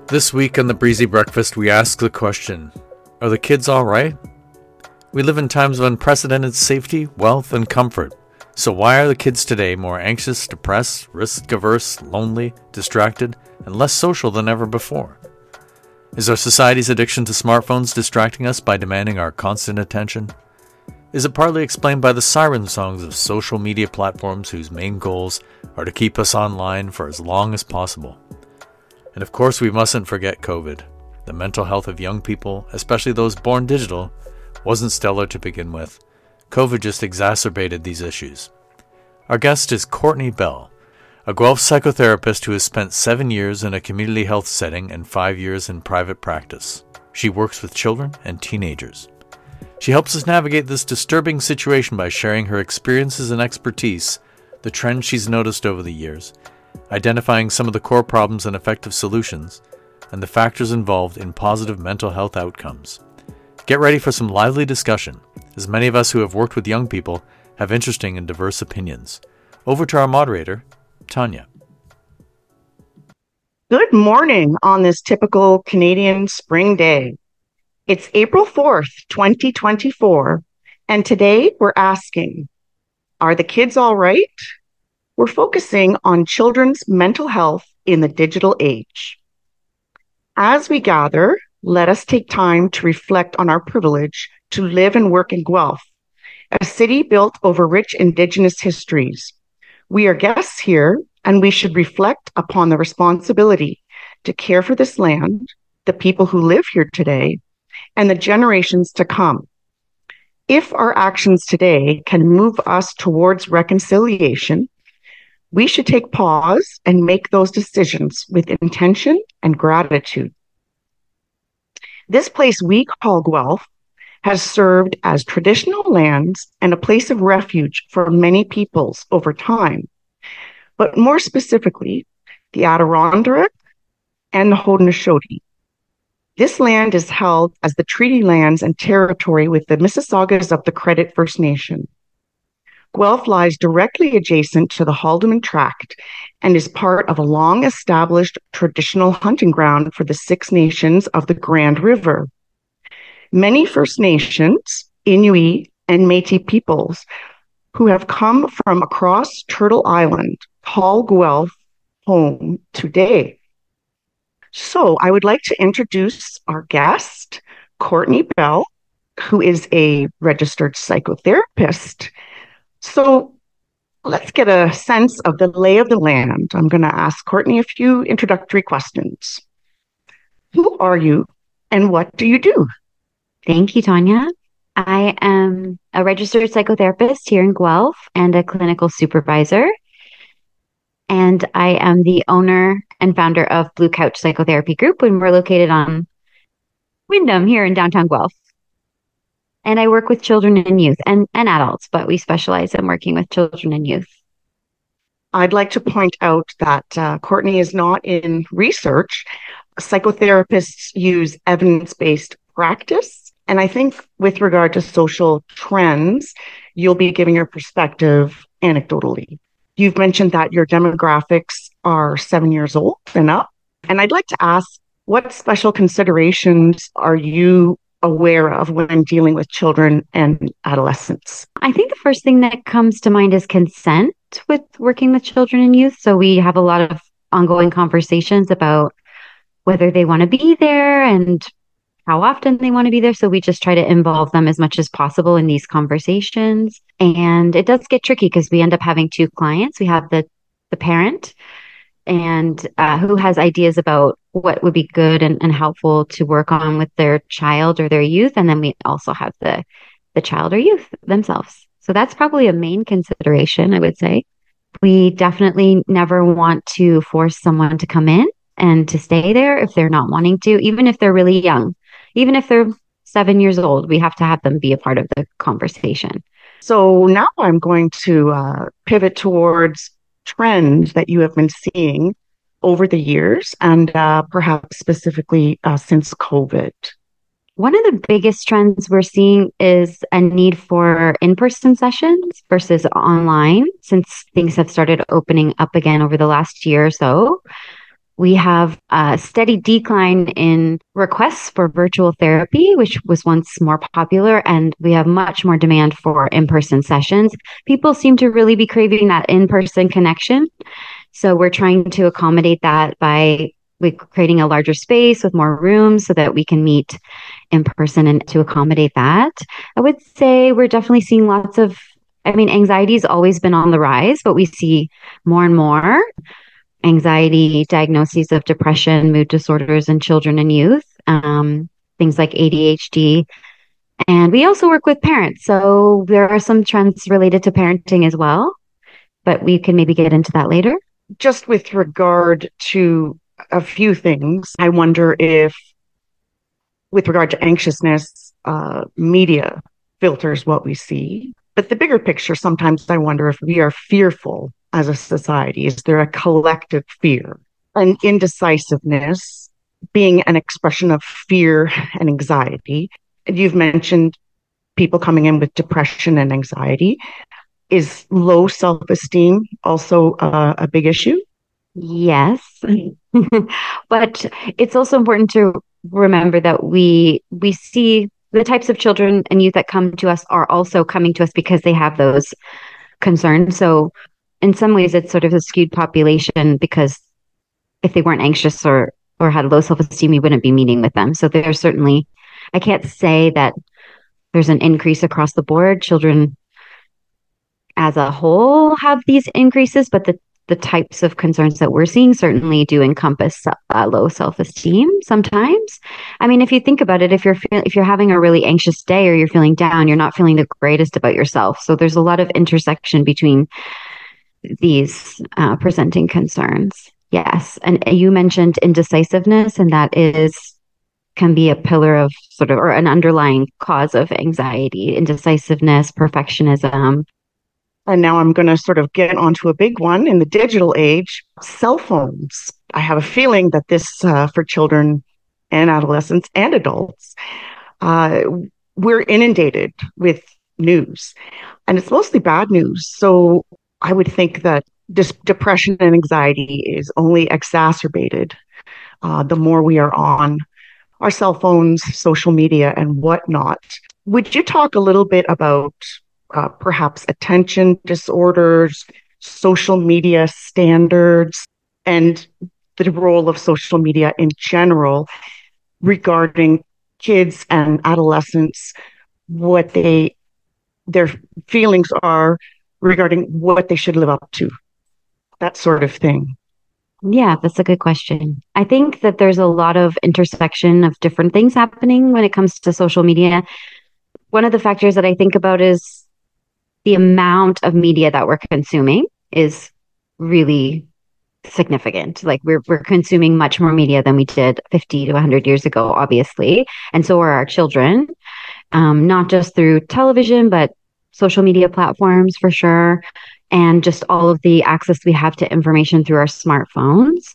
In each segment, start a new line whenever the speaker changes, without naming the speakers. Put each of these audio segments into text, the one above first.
This week on the Breezy Breakfast, we ask the question, are the kids all right? We live in times of unprecedented safety, wealth, and comfort. So why are the kids today more anxious, depressed, risk-averse, lonely, distracted, and less social than ever before? Is our society's addiction to smartphones distracting us by demanding our constant attention? Is it partly explained by the siren songs of social media platforms whose main goals are to keep us online for as long as possible? And of course, we mustn't forget COVID. The mental health of young people, especially those born digital, wasn't stellar to begin with. COVID just exacerbated these issues. Our guest is Courtney Bell, a Guelph psychotherapist who has spent 7 years in a community health setting and 5 years in private practice. She works with children and teenagers. She helps us navigate this disturbing situation by sharing her experiences and expertise, the trends she's noticed over the years, identifying some of the core problems and effective solutions, and the factors involved in positive mental health outcomes. Get ready for some lively discussion, as many of us who have worked with young people have interesting and diverse opinions. Over to our moderator, Tanya.
Good morning on this typical Canadian spring day. It's April 4th, 2024, and today we're asking, are the kids all right? We're focusing on children's mental health in the digital age. As we gather, let us take time to reflect on our privilege to live and work in Guelph, a city built over rich Indigenous histories. We are guests here, and we should reflect upon the responsibility to care for this land, the people who live here today, and the generations to come. If our actions today can move us towards reconciliation, we should take pause and make those decisions with intention and gratitude. This place we call Guelph has served as traditional lands and a place of refuge for many peoples over time, but more specifically, the Adirondack and the Haudenosaunee. This land is held as the treaty lands and territory with the Mississaugas of the Credit First Nation. Guelph lies directly adjacent to the Haldimand Tract and is part of a long-established traditional hunting ground for the Six Nations of the Grand River. Many First Nations, Inuit, and Métis peoples who have come from across Turtle Island call Guelph home today. So I would like to introduce our guest, Courtney Bell, who is a registered psychotherapist. So let's get a sense of the lay of the land. I'm going to ask Courtney a few introductory questions. Who are you and what do you do?
Thank you, Tanya. I am a registered psychotherapist here in Guelph and a clinical supervisor. And I am the owner and founder of Blue Couch Psychotherapy Group, and we're located on Wyndham here in downtown Guelph. And I work with children and youth and adults, but we specialize in working with children and youth.
I'd like to point out that Courtney is not in research. Psychotherapists use evidence-based practice. And I think with regard to social trends, you'll be giving your perspective anecdotally. You've mentioned that your demographics are 7 years old and up. And I'd like to ask, what special considerations are you aware of when dealing with children and adolescents?
I think the first thing that comes to mind is consent with working with children and youth. So we have a lot of ongoing conversations about whether they want to be there and how often they want to be there. So we just try to involve them as much as possible in these conversations. And it does get tricky because we end up having two clients. We have the parent and who has ideas about what would be good and helpful to work on with their child or their youth. And then we also have the child or youth themselves. So that's probably a main consideration, I would say. We definitely never want to force someone to come in and to stay there if they're not wanting to, even if they're really young. Even if they're 7 years old, we have to have them be a part of the conversation.
So now I'm going to pivot towards trends that you have been seeing over the years and perhaps specifically since COVID.
One of the biggest trends we're seeing is a need for in-person sessions versus online, since things have started opening up again over the last year or so. We have a steady decline in requests for virtual therapy, which was once more popular, and we have much more demand for in-person sessions. People seem to really be craving that in-person connection. So we're trying to accommodate that by creating a larger space with more rooms so that we can meet in person and to accommodate that. I would say we're definitely seeing anxiety's always been on the rise, but we see more and more anxiety, diagnoses of depression, mood disorders in children and youth, things like ADHD. And we also work with parents. So there are some trends related to parenting as well, but we can maybe get into that later.
Just with regard to a few things, I wonder if, with regard to anxiousness, media filters what we see. But the bigger picture, sometimes I wonder if we are fearful as a society. Is there a collective fear? And indecisiveness being an expression of fear and anxiety. You've mentioned people coming in with depression and anxiety. Is low self-esteem also a big issue?
Yes. But it's also important to remember that we see the types of children and youth that come to us are also coming to us because they have those concerns. So in some ways it's sort of a skewed population, because if they weren't anxious or had low self-esteem, we wouldn't be meeting with them. So there's certainly, I can't say that there's an increase across the board. Children as a whole have these increases, but the types of concerns that we're seeing certainly do encompass low self-esteem sometimes. I mean, if you think about it, if you're having a really anxious day or you're feeling down, you're not feeling the greatest about yourself. So there's a lot of intersection between these presenting concerns. Yes. And you mentioned indecisiveness, and that can be a pillar of or an underlying cause of anxiety, indecisiveness, perfectionism.
And now I'm going to sort of get onto a big one in the digital age, cell phones. I have a feeling that this, for children and adolescents and adults, we're inundated with news, and it's mostly bad news. So I would think that this depression and anxiety is only exacerbated the more we are on our cell phones, social media, and whatnot. Would you talk a little bit about perhaps attention disorders, social media standards, and the role of social media in general regarding kids and adolescents, what their feelings are regarding what they should live up to, that sort of thing?
Yeah, that's a good question. I think that there's a lot of intersection of different things happening when it comes to social media. One of the factors that I think about is the amount of media that we're consuming is really significant. Like we're consuming much more media than we did 50 to 100 years ago, obviously. And so are our children, not just through television, but social media platforms for sure. And just all of the access we have to information through our smartphones.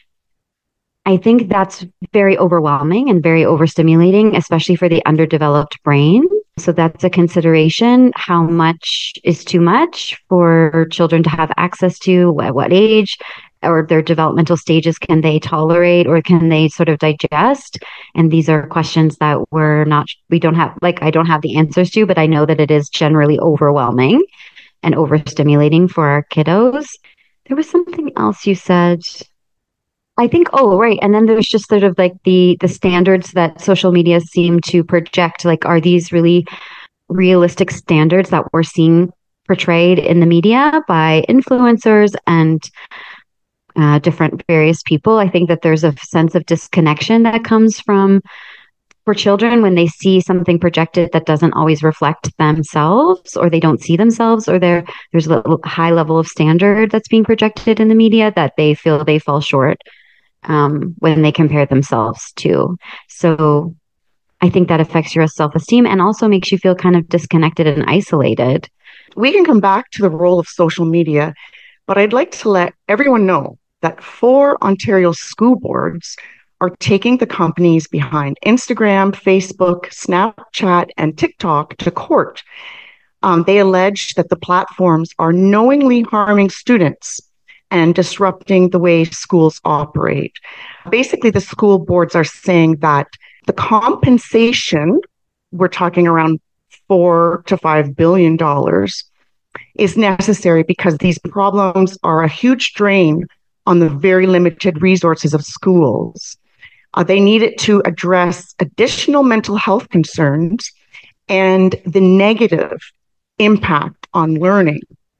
I think that's very overwhelming and very overstimulating, especially for the underdeveloped brain. So that's a consideration. How much is too much for children to have access to? At what age or their developmental stages can they tolerate or can they sort of digest? And these are questions that I don't have the answers to, but I know that it is generally overwhelming and overstimulating for our kiddos. There was something else you said. I think, oh, right. And then there's just sort of like the standards that social media seem to project. Like, are these really realistic standards that we're seeing portrayed in the media by influencers and different various people? I think that there's a sense of disconnection that comes for children when they see something projected that doesn't always reflect themselves, or they don't see themselves, or there's a high level of standard that's being projected in the media that they feel they fall short when they compare themselves to. So I think that affects your self-esteem and also makes you feel kind of disconnected and isolated.
We can come back to the role of social media, but I'd like to let everyone know that 4 Ontario school boards are taking the companies behind Instagram, Facebook, Snapchat, and TikTok to court. They allege that the platforms are knowingly harming students and disrupting the way schools operate. Basically, the school boards are saying that the compensation, we're talking around $4 to $5 billion, is necessary because these problems are a huge drain on the very limited resources of schools. They need it to address additional mental health concerns and the negative impact on learning.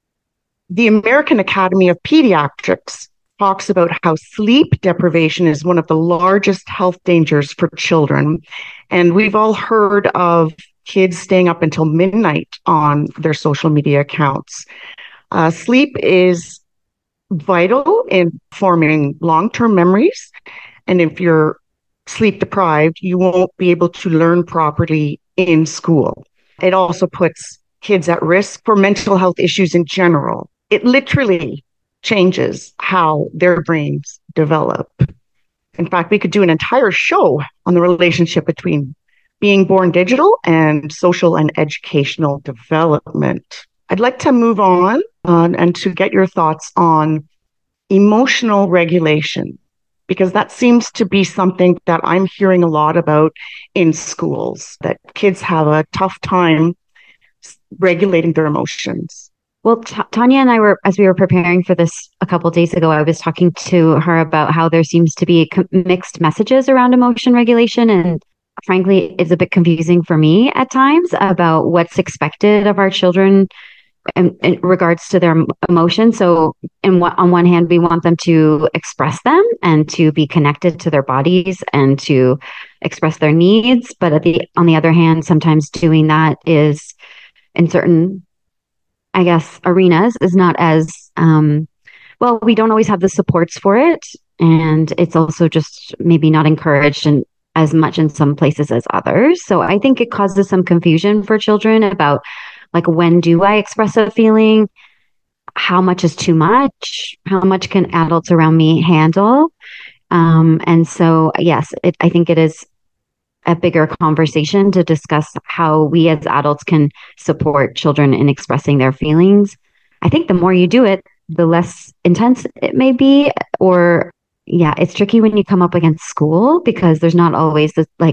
The American Academy of Pediatrics talks about how sleep deprivation is one of the largest health dangers for children. And we've all heard of kids staying up until midnight on their social media accounts. Sleep is vital in forming long-term memories. And if you're sleep deprived, you won't be able to learn properly in school. It also puts kids at risk for mental health issues in general. It literally changes how their brains develop. In fact, we could do an entire show on the relationship between being born digital and social and educational development. I'd like to move on and to get your thoughts on emotional regulation, because that seems to be something that I'm hearing a lot about in schools, that kids have a tough time regulating their emotions.
Well, Tanya and I were, as we were preparing for this a couple of days ago, I was talking to her about how there seems to be mixed messages around emotion regulation. And frankly, it's a bit confusing for me at times about what's expected of our children in regards to their emotions. So on one hand, we want them to express them and to be connected to their bodies and to express their needs. But on the other hand, sometimes doing that is in certain, I guess, arenas is not as, well, we don't always have the supports for it. And it's also just maybe not encouraged as much in some places as others. So I think it causes some confusion for children about, like, when do I express a feeling? How much is too much? How much can adults around me handle? And so, yes, I think it is a bigger conversation to discuss how we as adults can support children in expressing their feelings. I think the more you do it, the less intense it may be. Or, yeah, it's tricky when you come up against school because there's not always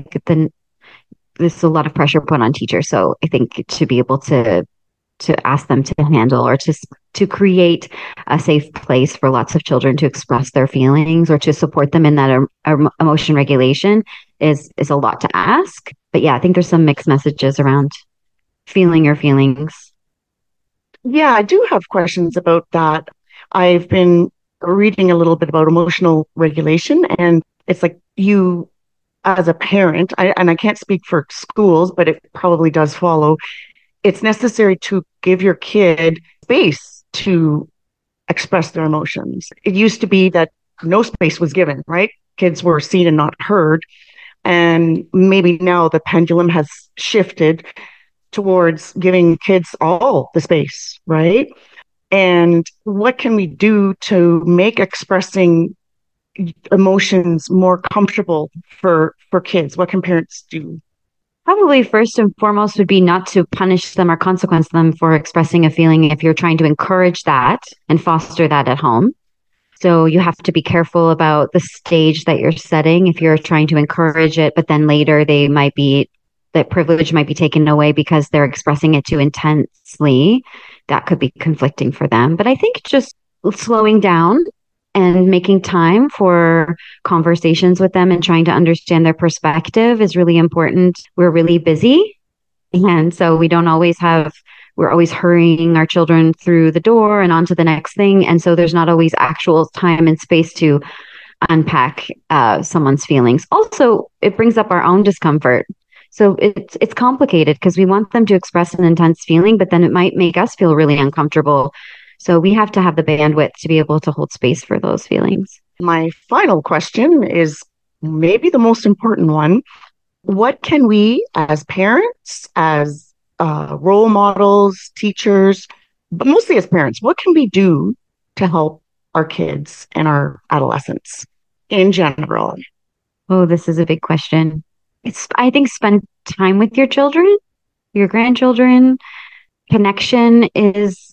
there's a lot of pressure put on teachers. So I think to be able to ask them to handle or to create a safe place for lots of children to express their feelings or to support them in that emotion regulation is a lot to ask. But yeah, I think there's some mixed messages around feeling your feelings.
Yeah, I do have questions about that. I've been reading a little bit about emotional regulation, and it's like you, as a parent, and I can't speak for schools, but it probably does follow, it's necessary to give your kid space to express their emotions. It used to be that no space was given, right? Kids were seen and not heard. And maybe now the pendulum has shifted towards giving kids all the space, right? And what can we do to make expressing emotions more comfortable for kids? What can parents do?
Probably first and foremost would be not to punish them or consequence them for expressing a feeling if you're trying to encourage that and foster that at home. So you have to be careful about the stage that you're setting if you're trying to encourage it, but then later that privilege might be taken away because they're expressing it too intensely. That could be conflicting for them. But I think just slowing down and making time for conversations with them and trying to understand their perspective is really important. We're really busy. And so we're always hurrying our children through the door and on to the next thing. And so there's not always actual time and space to unpack someone's feelings. Also, it brings up our own discomfort. So it's complicated because we want them to express an intense feeling, but then it might make us feel really uncomfortable. So we have to have the bandwidth to be able to hold space for those feelings.
My final question is maybe the most important one. What can we as parents, as role models, teachers, but mostly as parents, what can we do to help our kids and our adolescents in general?
Oh, this is a big question. I think spend time with your children, your grandchildren. Connection is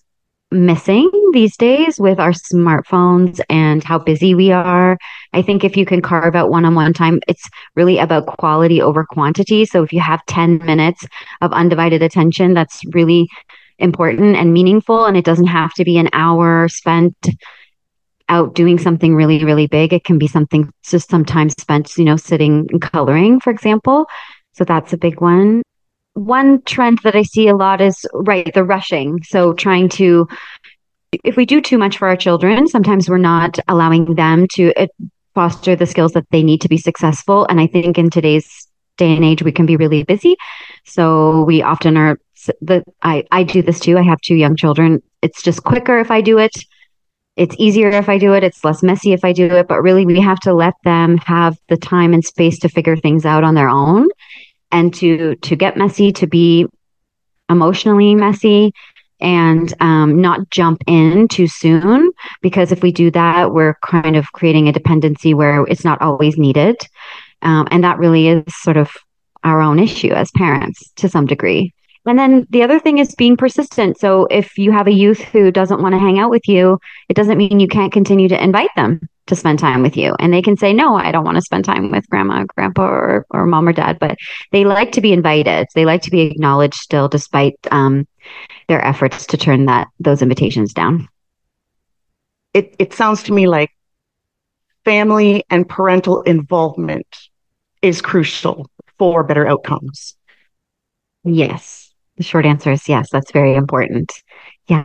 missing these days with our smartphones and how busy we are. I think if you can carve out one-on-one time, it's really about quality over quantity. So if you have 10 minutes of undivided attention, that's really important and meaningful. And it doesn't have to be an hour spent out doing something really, really big. It can be something just sometimes spent, sitting and coloring, for example. So that's a big one. One trend that I see a lot is, right, the rushing. So if we do too much for our children, sometimes we're not allowing them to foster the skills that they need to be successful. And I think in today's day and age, we can be really busy. So we often I do this too. I have 2 young children. It's just quicker if I do it. It's easier if I do it. It's less messy if I do it. But really, we have to let them have the time and space to figure things out on their own, and to get messy, to be emotionally messy, and not jump in too soon. Because if we do that, we're kind of creating a dependency where it's not always needed. And that really is sort of our own issue as parents to some degree. And then the other thing is being persistent. So if you have a youth who doesn't want to hang out with you, it doesn't mean you can't continue to invite them to spend time with you. And they can say, no, I don't want to spend time with grandma, grandpa, or mom or dad, but they like to be invited. They like to be acknowledged still, despite their efforts to turn those invitations down.
It sounds to me like family and parental involvement is crucial for better outcomes.
Yes. The short answer is yes, that's very important. Yeah.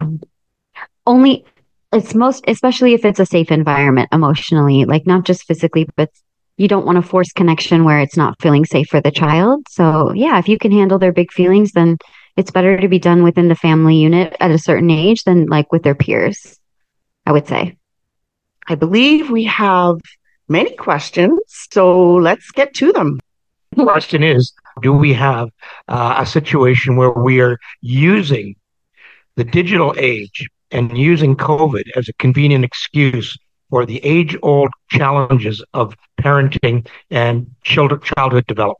Especially if it's a safe environment emotionally, like not just physically, but you don't want to force connection where it's not feeling safe for the child. So yeah, if you can handle their big feelings, then it's better to be done within the family unit at a certain age than like with their peers, I would say.
I believe we have many questions, so let's get to them.
The question is, do we have a situation where we are using the digital age and using COVID as a convenient excuse for the age-old challenges of parenting and childhood development?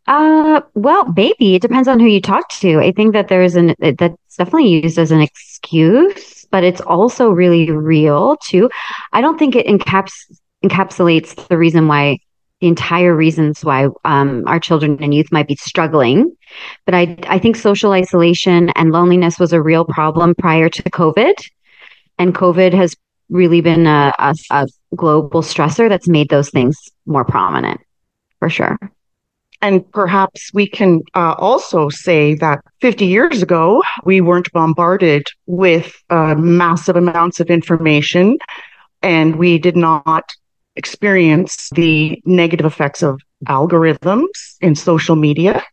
Well, maybe it depends on who you talk to. I think that that's definitely used as an excuse, but it's also really real too. I don't think it encapsulates the entire reasons why our children and youth might be struggling. But I think social isolation and loneliness was a real problem prior to COVID. And COVID has really been a global stressor that's made those things more prominent, for sure.
And perhaps we can also say that 50 years ago, we weren't bombarded with massive amounts of information, and we did not experience the negative effects of algorithms in social media.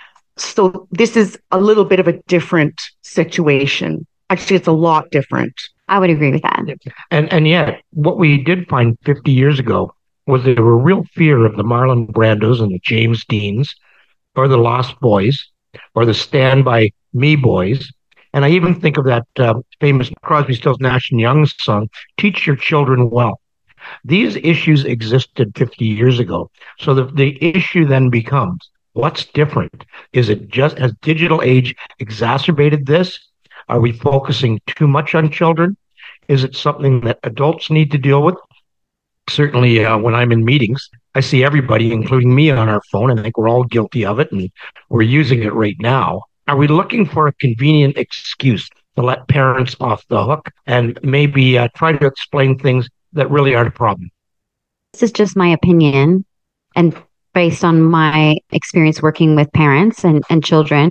So this is a little bit of a different situation. Actually, it's a lot different.
I would agree with that.
And yet, what we did find 50 years ago was there a real fear of the Marlon Brandos and the James Deans, or the Lost Boys, or the Stand By Me Boys. And I even think of that famous Crosby, Stills, Nash and Young song, Teach Your Children Well. These issues existed 50 years ago. So the issue then becomes, what's different? Is it just, has digital age exacerbated this? Are we focusing too much on children? Is it something that adults need to deal with? Certainly, when I'm in meetings, I see everybody, including me, on our phone. I think we're all guilty of it, and we're using it right now. Are we looking for a convenient excuse to let parents off the hook and maybe try to explain things that really aren't a problem?
This is just my opinion, and based on my experience working with parents and children,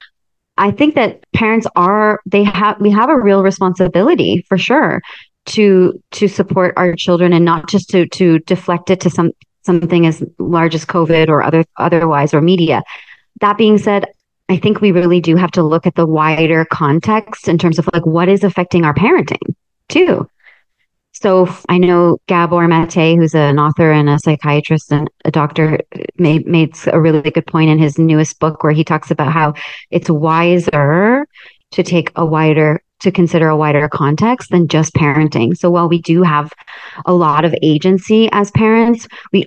I think that parents we have a real responsibility for sure to support our children, and not just to deflect it to something as large as COVID or otherwise, or media. That being said, I think we really do have to look at the wider context in terms of like what is affecting our parenting too. So I know Gabor Mate, who's an author and a psychiatrist and a doctor, made a really good point in his newest book where he talks about how it's wiser to consider a wider context than just parenting. So while we do have a lot of agency as parents, we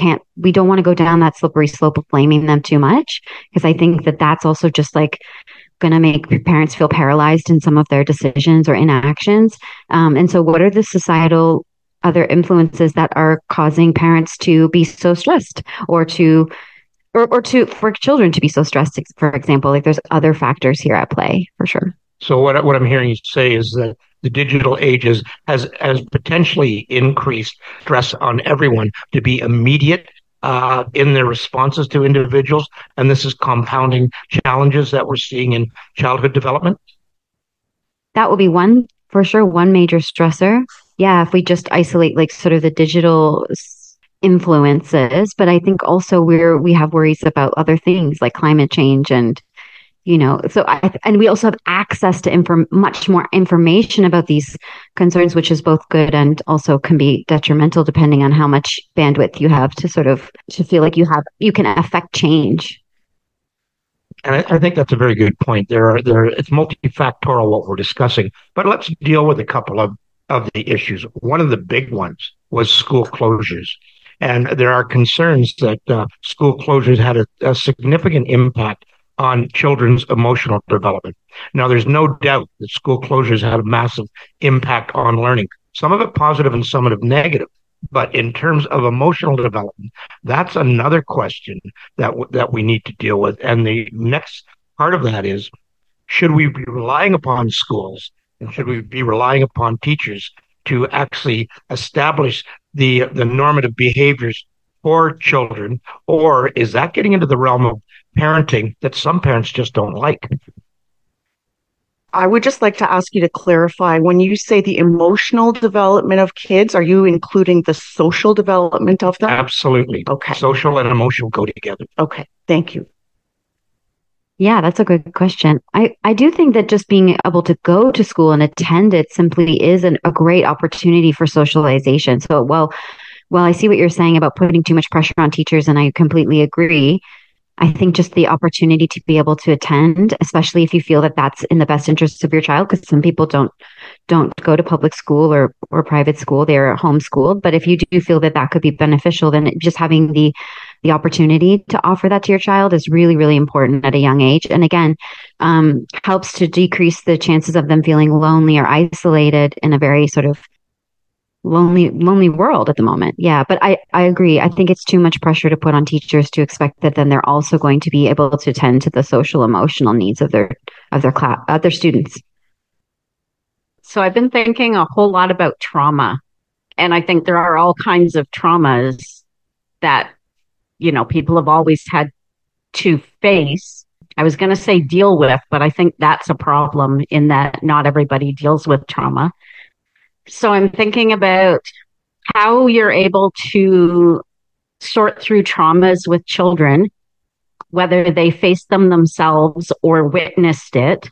don't want to go down that slippery slope of blaming them too much, because I think that that's also just like going to make parents feel paralyzed in some of their decisions or inactions. And so, what are the societal other influences that are causing parents to be so stressed, or for children to be so stressed, for example? Like, there's other factors here at play for sure.
So what I'm hearing you say is that the digital age has potentially increased stress on everyone to be immediate in their responses to individuals, and this is compounding challenges that we're seeing in childhood development.
That will be one for sure, one major stressor. Yeah, if we just isolate like sort of the digital influences, but I think also we have worries about other things like climate change and and we also have access to much more information about these concerns, which is both good and also can be detrimental depending on how much bandwidth you have to feel like you can affect change.
And I think that's a very good point. It's multifactorial what we're discussing, but let's deal with a couple of the issues. One of the big ones was school closures. And there are concerns that school closures had a significant impact on children's emotional development. Now, there's no doubt that school closures had a massive impact on learning, some of it positive and some of it negative. But in terms of emotional development, that's another question that we need to deal with. And the next part of that is, should we be relying upon schools and should we be relying upon teachers to actually establish the normative behaviors for children, or is that getting into the realm of parenting that some parents just don't like?
I would just like to ask you to clarify, when you say the emotional development of kids, are you including the social development of them?
Absolutely.
Okay.
Social and emotional go together.
Okay. Thank you.
Yeah, that's a good question. I do think that just being able to go to school and attend it simply is a great opportunity for socialization. So, well, I see what you're saying about putting too much pressure on teachers, and I completely agree. I think just the opportunity to be able to attend, especially if you feel that that's in the best interest of your child, because some people don't go to public school or private school, they're homeschooled. But if you do feel that that could be beneficial, then just having the opportunity to offer that to your child is really, really important at a young age. And again, helps to decrease the chances of them feeling lonely or isolated in a very sort of lonely world at the moment. Yeah, but I agree. I think it's too much pressure to put on teachers to expect that then they're also going to be able to tend to the social emotional needs of their class, their students.
So I've been thinking a whole lot about trauma, and I think there are all kinds of traumas that people have always had to face. I was going to say deal with, but I think that's a problem in that not everybody deals with trauma. So I'm thinking about how you're able to sort through traumas with children, whether they faced them themselves or witnessed it,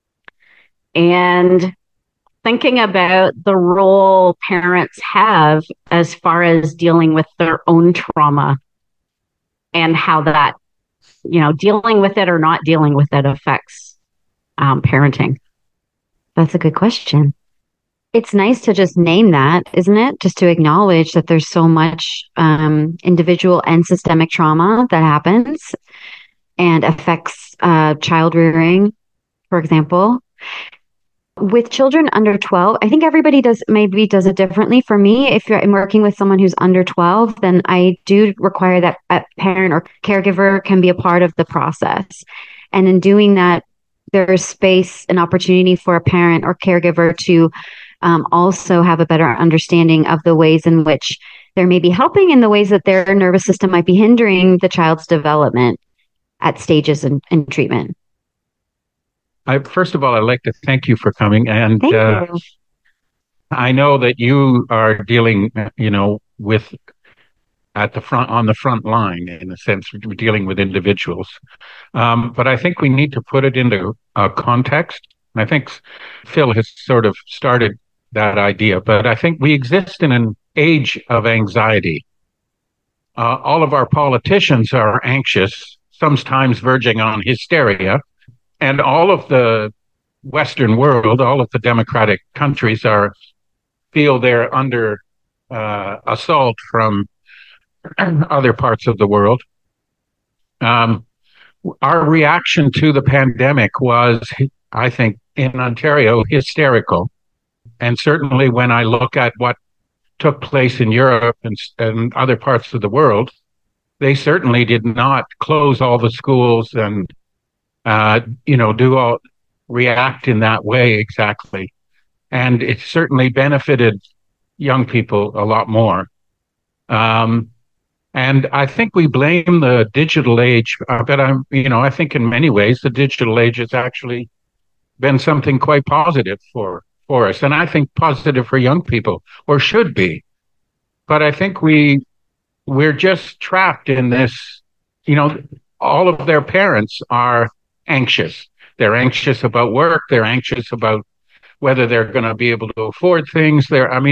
and thinking about the role parents have as far as dealing with their own trauma and how that, dealing with it or not dealing with it affects parenting.
That's a good question. It's nice to just name that, isn't it? Just to acknowledge that there's so much individual and systemic trauma that happens and affects child rearing, for example. With children under 12, I think everybody does it differently. For me, if I'm working with someone who's under 12, then I do require that a parent or caregiver can be a part of the process. And in doing that, there's space and opportunity for a parent or caregiver to also have a better understanding of the ways in which they're maybe helping in the ways that their nervous system might be hindering the child's development at stages in treatment.
First of all, I'd like to thank you for coming. And
Thank you.
I know that you are dealing, with on the front line, in a sense, dealing with individuals. But I think we need to put it into context. And I think Phil has sort of started that idea, but I think we exist in an age of anxiety. All of our politicians are anxious, sometimes verging on hysteria. And all of the Western world, all of the democratic countries feel they're under assault from other parts of the world. our reaction to the pandemic was, I think, in Ontario, hysterical. And certainly when I look at what took place in Europe and other parts of the world, they certainly did not close all the schools and, react in that way exactly. And it certainly benefited young people a lot more. And I think we blame the digital age, but I think in many ways the digital age has actually been something quite positive for us, and I think positive for young people, or should be. But I think we're just trapped in this. All of their parents are anxious. They're anxious about work. They're anxious about whether they're going to be able to afford things.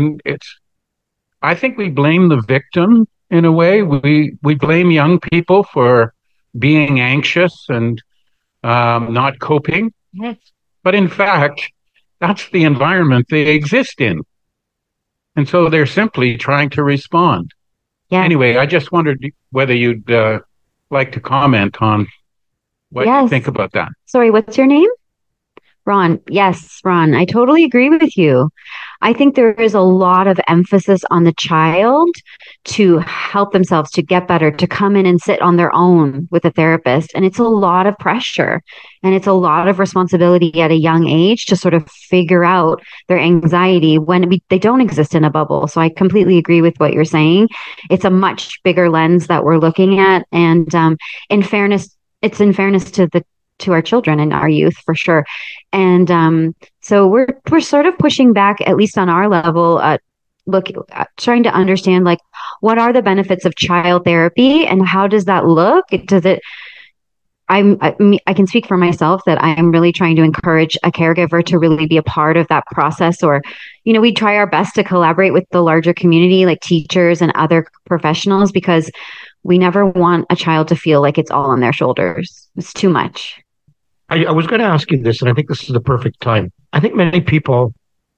I think we blame the victim in a way. We blame young people for being anxious and not coping. Yes. But in fact, that's the environment they exist in. And so they're simply trying to respond. Yeah. Anyway, I just wondered whether you'd like to comment on what you think about that.
Sorry, what's your name? Ron. Yes, Ron, I totally agree with you. I think there is a lot of emphasis on the child to help themselves, to get better, to come in and sit on their own with a therapist. And it's a lot of pressure and it's a lot of responsibility at a young age to sort of figure out their anxiety when they don't exist in a bubble. So I completely agree with what you're saying. It's a much bigger lens that we're looking at. And in fairness to our children and our youth for sure. And so we're sort of pushing back, at least on our level, trying to understand like what are the benefits of child therapy and how does that look? I can speak for myself that I'm really trying to encourage a caregiver to really be a part of that process, or, we try our best to collaborate with the larger community, like teachers and other professionals, because we never want a child to feel like it's all on their shoulders. It's too much.
I was going to ask you this, and I think this is the perfect time. I think many people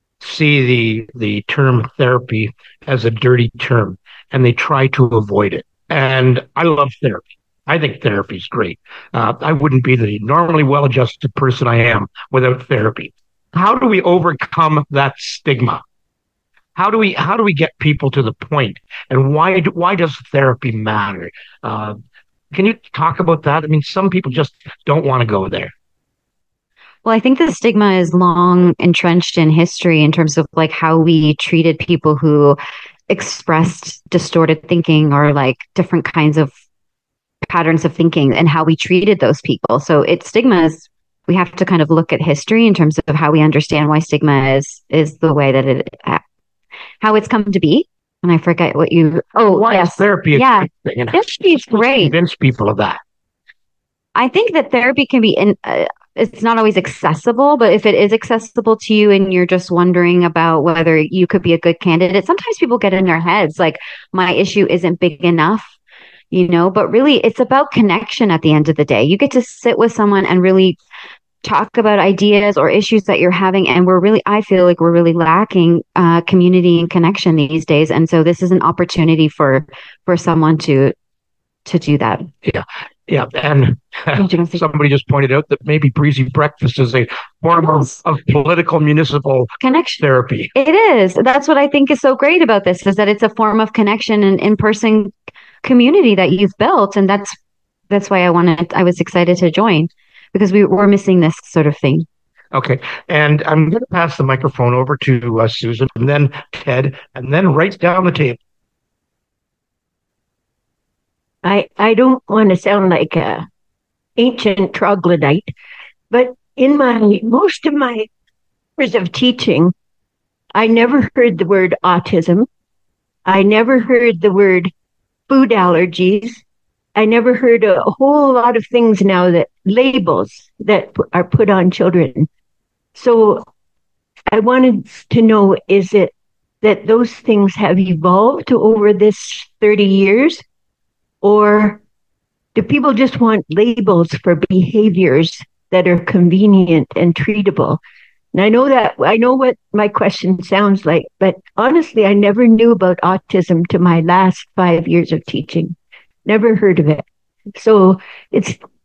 see the term therapy as a dirty term, and they try to avoid it. And I love therapy. I think therapy is great. I wouldn't be the normally well-adjusted person I am without therapy. How do we overcome that stigma? How do we get people to the point? And why does therapy matter? Can you talk about that? I mean, some people just don't want to go there.
Well, I think the stigma is long entrenched in history in terms of like how we treated people who expressed distorted thinking or like different kinds of patterns of thinking and how we treated those people. So we have to kind of look at history in terms of how we understand why stigma is the way that how it's come to be. And I forget what
why is therapy?
Yeah, therapy is great.
Convince people of that.
I think that therapy can be it's not always accessible, but if it is accessible to you and you're just wondering about whether you could be a good candidate, sometimes people get in their heads like my issue isn't big enough, but really it's about connection at the end of the day. You get to sit with someone and really talk about ideas or issues that you're having. And I feel like we're really lacking community and connection these days. And so this is an opportunity for someone to do that.
Yeah. Yeah, and somebody just pointed out that maybe Breezy Breakfast is a form of political municipal
connection
therapy.
It is. That's what I think is so great about this, is that it's a form of connection and in-person community that you've built, and that's why I was excited to join, because we're missing this sort of thing.
Okay, and I'm going to pass the microphone over to Susan, and then Ted, and then right down the table.
I don't want to sound like a ancient troglodyte, but in most of my years of teaching, I never heard the word autism. I never heard the word food allergies. I never heard a whole lot of things now, that labels that are put on children. So I wanted to know, is it that those things have evolved over this 30 years? Or do people just want labels for behaviors that are convenient and treatable? And I know what my question sounds like, but honestly, I never knew about autism to my last 5 years of teaching. Never heard of it. So it's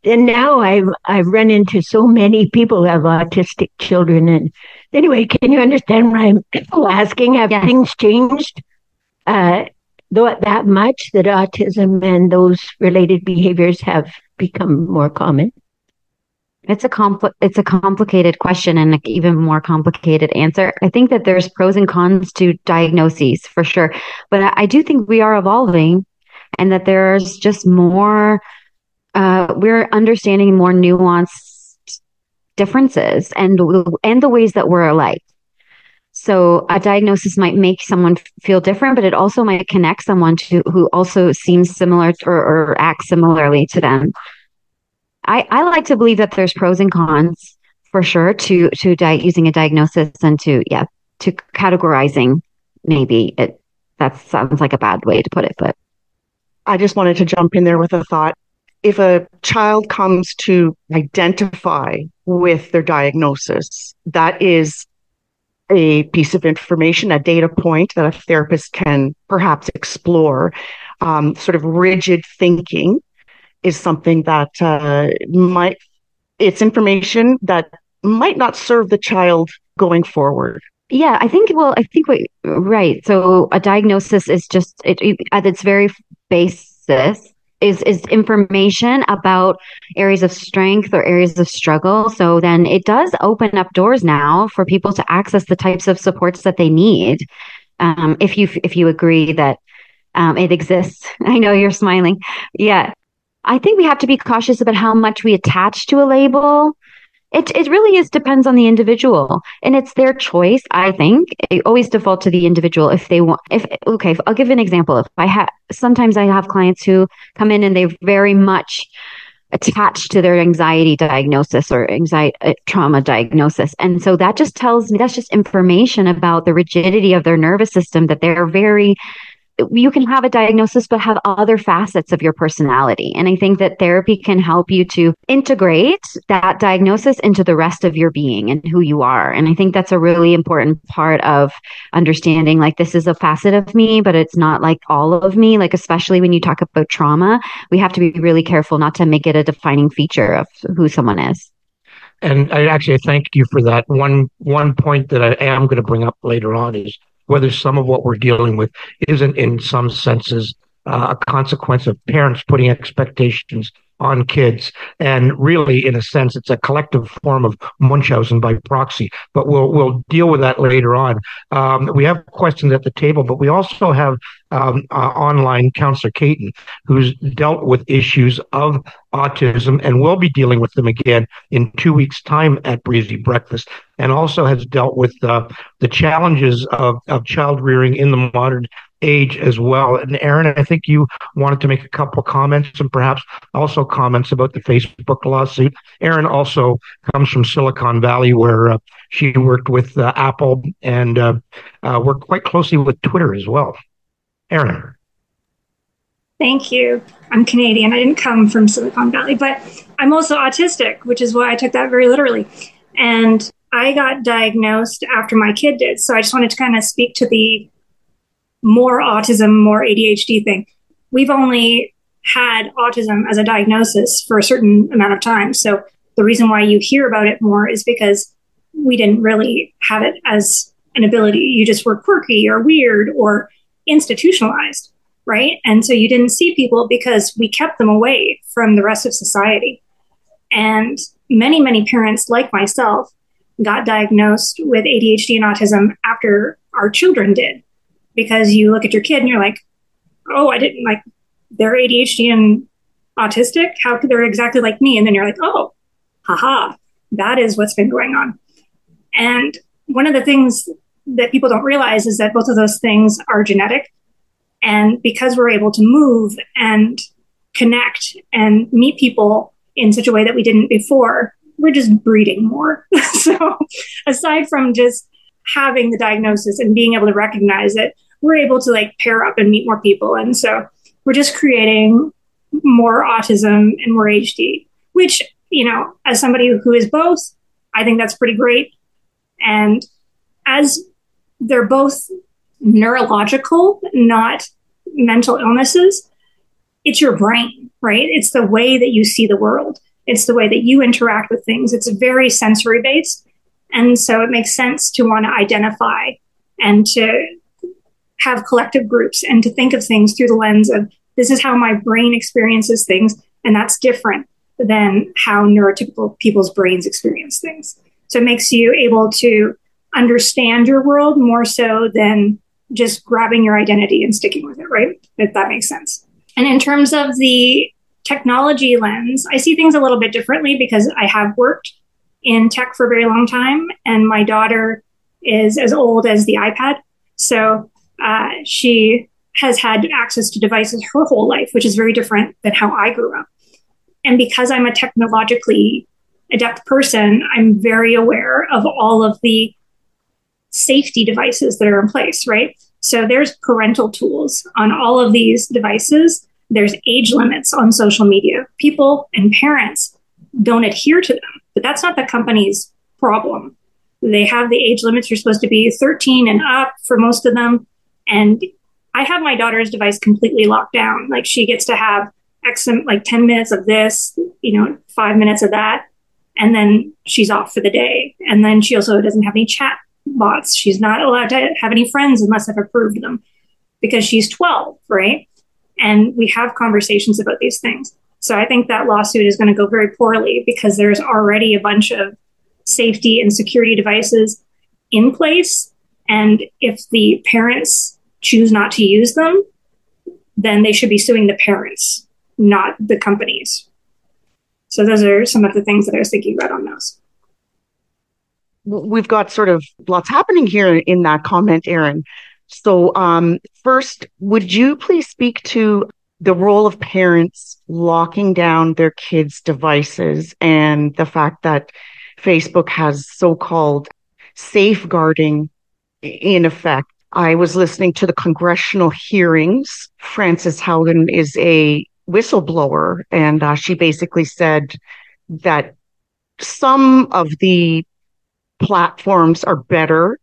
and now I've run into so many people who have autistic children. And anyway, can you understand what I'm asking? Have things changed that much that autism and those related behaviors have become more common?
It's a complicated question and an even more complicated answer. I think that there's pros and cons to diagnoses for sure, but I do think we are evolving, and that there's just more. We're understanding more nuanced differences and the ways that we're alike. So a diagnosis might make someone feel different, but it also might connect someone to who also seems similar or acts similarly to them. I like to believe that there's pros and cons for sure to using a diagnosis and to categorizing. Maybe that sounds like a bad way to put it, but
I just wanted to jump in there with a thought. If a child comes to identify with their diagnosis, that is a piece of information, a data point that a therapist can perhaps explore. Sort of rigid thinking is something that it's information that might not serve the child going forward.
Yeah, right. So a diagnosis is just at its very basis is information about areas of strength or areas of struggle. So then it does open up doors now for people to access the types of supports that they need. If you agree that it exists. I know you're smiling. Yeah. I think we have to be cautious about how much we attach to a label. It really depends on the individual, and it's their choice. I think I always default to the individual if they want. I'll give an example. Sometimes I have clients who come in and they're very much attached to their anxiety diagnosis or trauma diagnosis, and so that just tells me that's just information about the rigidity of their nervous system, that they're very. You can have a diagnosis, but have other facets of your personality. And I think that therapy can help you to integrate that diagnosis into the rest of your being and who you are. And I think that's a really important part of understanding, like, this is a facet of me, but it's not like all of me. Like, especially when you talk about trauma, we have to be really careful not to make it a defining feature of who someone is.
And I thank you for that. One point that I am going to bring up later on is whether some of what we're dealing with isn't in some senses a consequence of parents putting expectations on kids. And really, in a sense, it's a collective form of Munchausen by proxy. But we'll deal with that later on. We have questions at the table, but we also have online Counselor Caton, who's dealt with issues of autism and will be dealing with them again in 2 weeks' time at Breezy Breakfast, and also has dealt with the challenges of child rearing in the modern age as well. And Erin, I think you wanted to make a couple comments and perhaps also comments about the Facebook lawsuit. Erin also comes from Silicon Valley, where she worked with Apple and worked quite closely with Twitter as well. Erin.
Thank you. I'm Canadian. I didn't come from Silicon Valley, but I'm also autistic, which is why I took that very literally. And I got diagnosed after my kid did. So I just wanted to kind of speak to the more autism, more ADHD thing. We've only had autism as a diagnosis for a certain amount of time. So the reason why you hear about it more is because we didn't really have it as an ability. You just were quirky or weird or institutionalized, right? And so you didn't see people because we kept them away from the rest of society. And many, many parents like myself got diagnosed with ADHD and autism after our children did. Because you look at your kid and you're like, oh, I didn't like, they're ADHD and autistic. How could they're exactly like me? And then you're like, oh, haha, that is what's been going on. And one of the things that people don't realize is that both of those things are genetic. And because we're able to move and connect and meet people in such a way that we didn't before, we're just breeding more. So aside from just having the diagnosis and being able to recognize it, we're able to like pair up and meet more people. And so we're just creating more autism and more ADHD, which, you know, as somebody who is both, I think that's pretty great. And as they're both neurological, not mental illnesses, it's your brain, right? It's the way that you see the world. It's the way that you interact with things. It's very sensory based. And so it makes sense to want to identify and to have collective groups and to think of things through the lens of this is how my brain experiences things. And that's different than how neurotypical people's brains experience things. So it makes you able to understand your world more so than just grabbing your identity and sticking with it, right? If that makes sense. And in terms of the technology lens, I see things a little bit differently because I have worked in tech for a very long time, and my daughter is as old as the iPad. So she has had access to devices her whole life, which is very different than how I grew up. And because I'm a technologically adept person, I'm very aware of all of the safety devices that are in place, right? So there's parental tools on all of these devices. There's age limits on social media. People and parents don't adhere to them, but that's not the company's problem. They have the age limits. You're supposed to be 13 and up for most of them. And I have my daughter's device completely locked down. Like she gets to have like 10 minutes of this, 5 minutes of that. And then she's off for the day. And then she also doesn't have any chat bots. She's not allowed to have any friends unless I've approved them because she's 12, right? And we have conversations about these things. So I think that lawsuit is going to go very poorly because there's already a bunch of safety and security devices in place. And if the parents choose not to use them, then they should be suing the parents, not the companies. So those are some of the things that I was thinking about on those.
We've got sort of lots happening here in that comment, Erin. So first, would you please speak to the role of parents locking down their kids' devices and the fact that Facebook has so-called safeguarding in effect? I was listening to the congressional hearings. Frances Haugen is a whistleblower, and she basically said that some of the platforms are better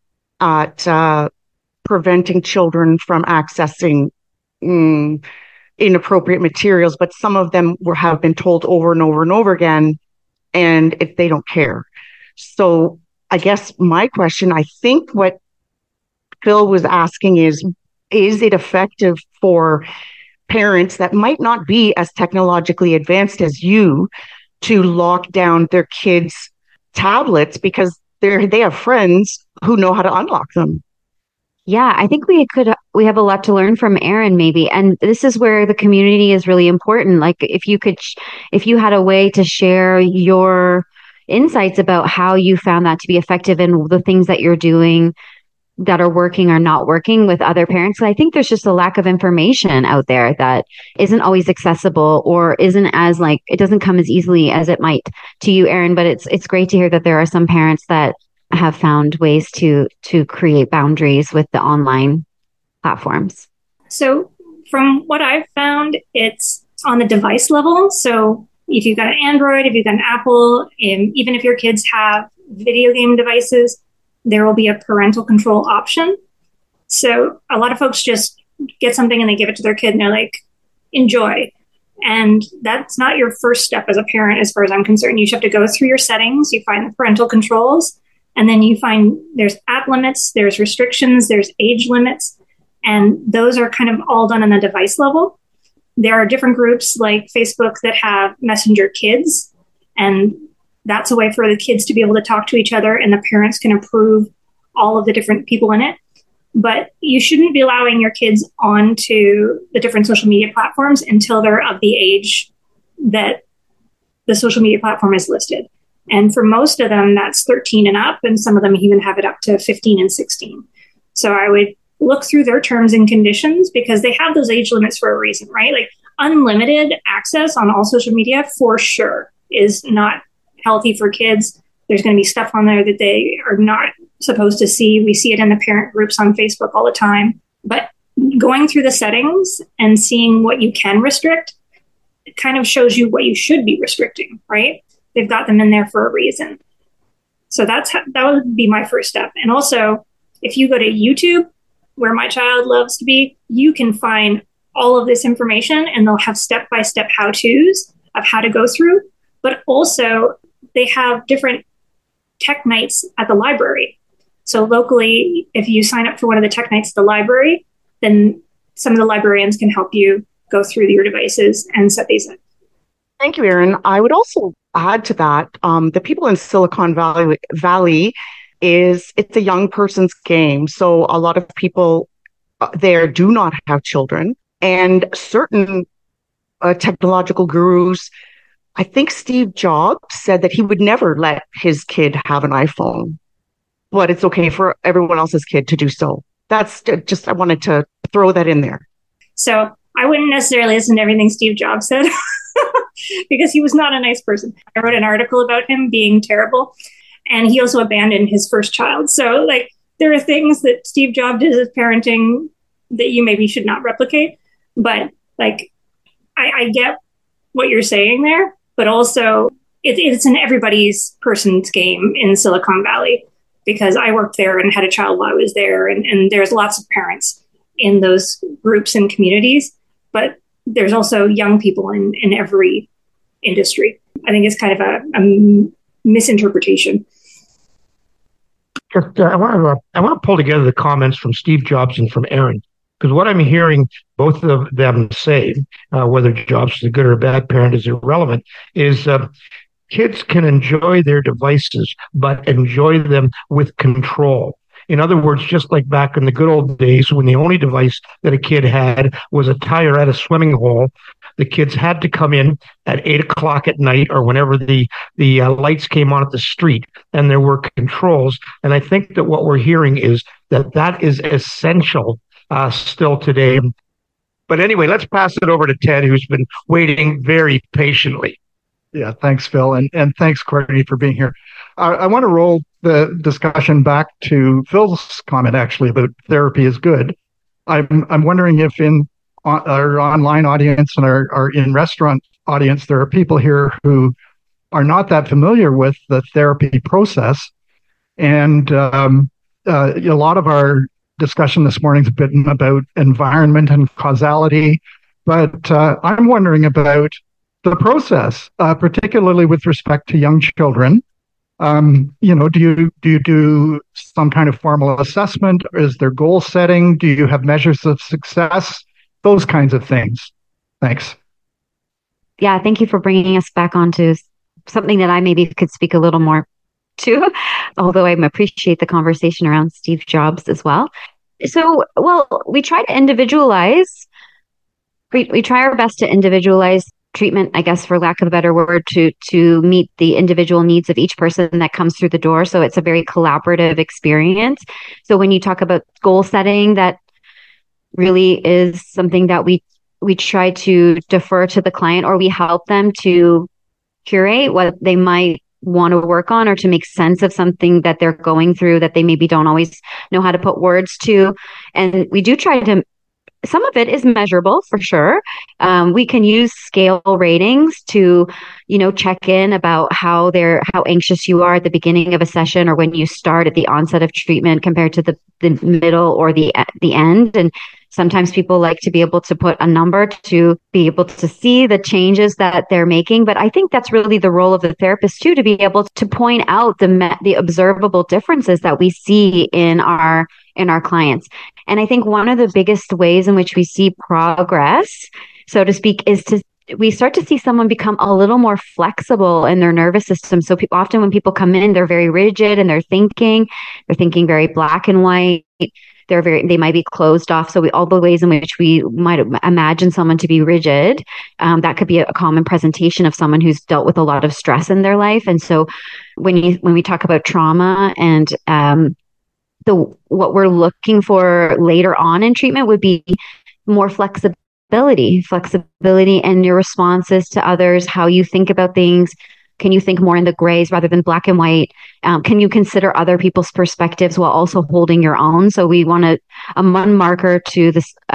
at preventing children from accessing inappropriate materials, but some of them have been told over and over and over again, and they don't care. So I guess my question, I think what Phil was asking is it effective for parents that might not be as technologically advanced as you to lock down their kids' tablets because they have friends who know how to unlock them?
Yeah, I think we have a lot to learn from Erin maybe. And this is where the community is really important. Like if you had a way to share your insights about how you found that to be effective and the things that you're doing that are working or not working with other parents. I think there's just a lack of information out there that isn't always accessible or isn't as it doesn't come as easily as it might to you, Erin. But it's great to hear that there are some parents that have found ways to create boundaries with the online platforms.
So from what I've found, it's on the device level. So if you've got an Android, if you've got an Apple, and even if your kids have video game devices, there will be a parental control option. So a lot of folks just get something and they give it to their kid and they're like, enjoy. And that's not your first step as a parent, as far as I'm concerned. You should have to go through your settings, you find the parental controls, and then you find there's app limits, there's restrictions, there's age limits, and those are kind of all done on the device level. There are different groups like Facebook that have Messenger Kids, and that's a way for the kids to be able to talk to each other, and the parents can approve all of the different people in it. But you shouldn't be allowing your kids onto the different social media platforms until they're of the age that the social media platform is listed. And for most of them, that's 13 and up, and some of them even have it up to 15 and 16. So I would look through their terms and conditions because they have those age limits for a reason, right? Like unlimited access on all social media for sure is not healthy for kids. There's going to be stuff on there that they are not supposed to see. We see it in the parent groups on Facebook all the time. But going through the settings and seeing what you can restrict, it kind of shows you what you should be restricting, right? They've got them in there for a reason. So that would be my first step. And also, if you go to YouTube, where my child loves to be, you can find all of this information and they'll have step-by-step how-tos of how to go through. but also they have different tech nights at the library. So locally, if you sign up for one of the tech nights at the library, then some of the librarians can help you go through your devices and set these up.
Thank you, Erin. I would also add to that, the people in Silicon Valley it's a young person's game. So a lot of people there do not have children, and certain technological gurus, I think Steve Jobs said that he would never let his kid have an iPhone, but it's okay for everyone else's kid to do so. That's just, I wanted to throw that in there.
So I wouldn't necessarily listen to everything Steve Jobs said because he was not a nice person. I wrote an article about him being terrible, and he also abandoned his first child. So like, there are things that Steve Jobs did as parenting that you maybe should not replicate. But like, I get what you're saying there, but also it's in everybody's person's game in Silicon Valley, because I worked there and had a child while I was there. And there's lots of parents in those groups and communities, but there's also young people in every industry. I think it's kind of a misinterpretation.
I want to pull together the comments from Steve Jobs and from Erin, because what I'm hearing both of them say, whether Jobs is a good or a bad parent is irrelevant, is kids can enjoy their devices, but enjoy them with control. In other words, just like back in the good old days when the only device that a kid had was a tire at a swimming hole, the kids had to come in at 8 o'clock at night or whenever the lights came on at the street, and there were controls. And I think that what we're hearing is that is essential still today. But anyway, let's pass it over to Ted, who's been waiting very patiently.
Yeah, thanks, Phil. And thanks, Courtney, for being here. I want to roll the discussion back to Phil's comment, actually, about therapy is good. I'm wondering if in our online audience and our in-restaurant audience, there are people here who are not that familiar with the therapy process. And a lot of our discussion this morning has been about environment and causality, but I'm wondering about the process, particularly with respect to young children. Do you do some kind of formal assessment? Is there goal setting? Do you have measures of success? Those kinds of things. Thanks.
Yeah, thank you for bringing us back onto something that I maybe could speak a little more to, although I appreciate the conversation around Steve Jobs as well. So, we try to individualize. We try our best to individualize treatment, I guess, for lack of a better word, to meet the individual needs of each person that comes through the door. So it's a very collaborative experience. So when you talk about goal setting, that really is something that we try to defer to the client, or we help them to curate what they might want to work on, or to make sense of something that they're going through that they maybe don't always know how to put words to. And we do try to, some of it is measurable for sure. We can use scale ratings to, check in about how anxious you are at the beginning of a session, or when you start at the onset of treatment compared to the middle or the end. And sometimes people like to be able to put a number to be able to see the changes that they're making. But I think that's really the role of the therapist too, to be able to point out the observable differences that we see in our clients. And I think one of the biggest ways in which we see progress, so to speak, is we start to see someone become a little more flexible in their nervous system. So often when people come in, they're very rigid and they're thinking very black and white. They might be closed off. So all the ways in which we might imagine someone to be rigid, that could be a common presentation of someone who's dealt with a lot of stress in their life. And so when we talk about trauma and what we're looking for later on in treatment would be more flexibility in your responses to others, how you think about things. Can you think more in the grays rather than black and white? Can you consider other people's perspectives while also holding your own? So we want one marker for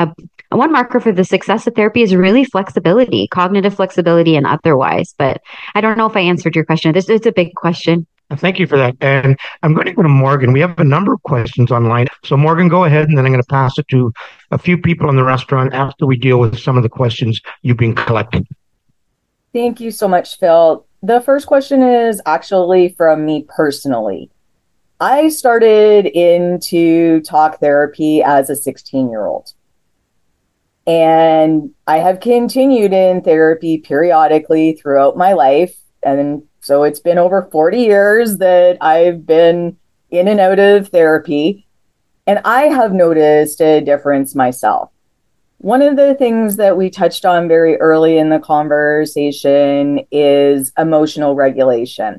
the success of therapy is really flexibility, cognitive flexibility and otherwise. But I don't know if I answered your question. It's a big question.
Thank you for that. And I'm going to go to Morgan. We have a number of questions online. So Morgan, go ahead, and then I'm going to pass it to a few people in the restaurant after we deal with some of the questions you've been collecting.
Thank you so much, Phil. The first question is actually from me personally. I started into talk therapy as a 16-year-old. And I have continued in therapy periodically throughout my life. And so it's been over 40 years that I've been in and out of therapy. And I have noticed a difference myself. One of the things that we touched on very early in the conversation is emotional regulation.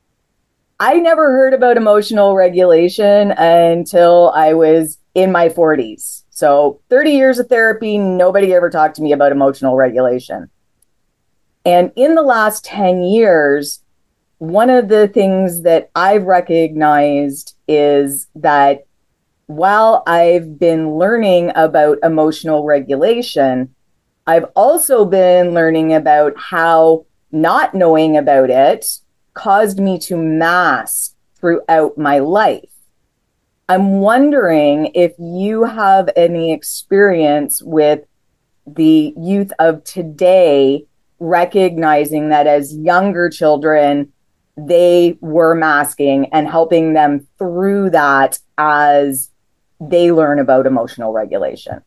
I never heard about emotional regulation until I was in my 40s. So 30 years of therapy, nobody ever talked to me about emotional regulation. And in the last 10 years, one of the things that I've recognized is that while I've been learning about emotional regulation, I've also been learning about how not knowing about it caused me to mask throughout my life. I'm wondering if you have any experience with the youth of today recognizing that as younger children, they were masking and helping them through that as they learn about emotional regulation.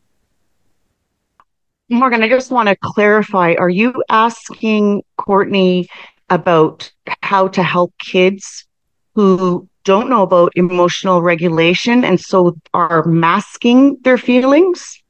Morgan, I just want to clarify. Are you asking Courtney about how to help kids who don't know about emotional regulation and so are masking their feelings?